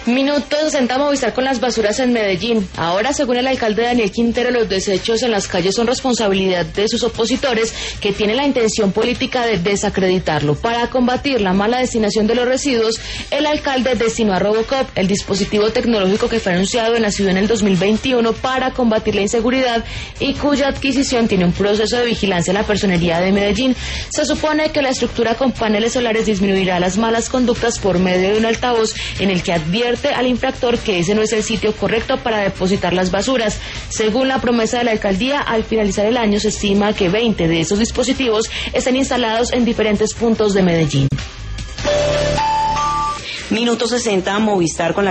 Minutos 60 Movistar con las basuras en Medellín. Ahora, según el alcalde Daniel Quintero, los desechos en las calles son responsabilidad de sus opositores, que tienen la intención política de desacreditarlo. Para combatir la mala destinación de los residuos, el alcalde destinó a Robocop, el dispositivo tecnológico que fue anunciado en la ciudad en el 2021 para combatir la inseguridad y cuya adquisición tiene un proceso de vigilancia en la personería de Medellín. Se supone que la estructura con paneles solares disminuirá las malas conductas por medio de un altavoz en el que advierte al infractor que ese no es el sitio correcto para depositar las basuras. Según la promesa de la alcaldía, al finalizar el año se estima que 20 de esos dispositivos están instalados en diferentes puntos de Medellín. Minuto 60 Movistar con la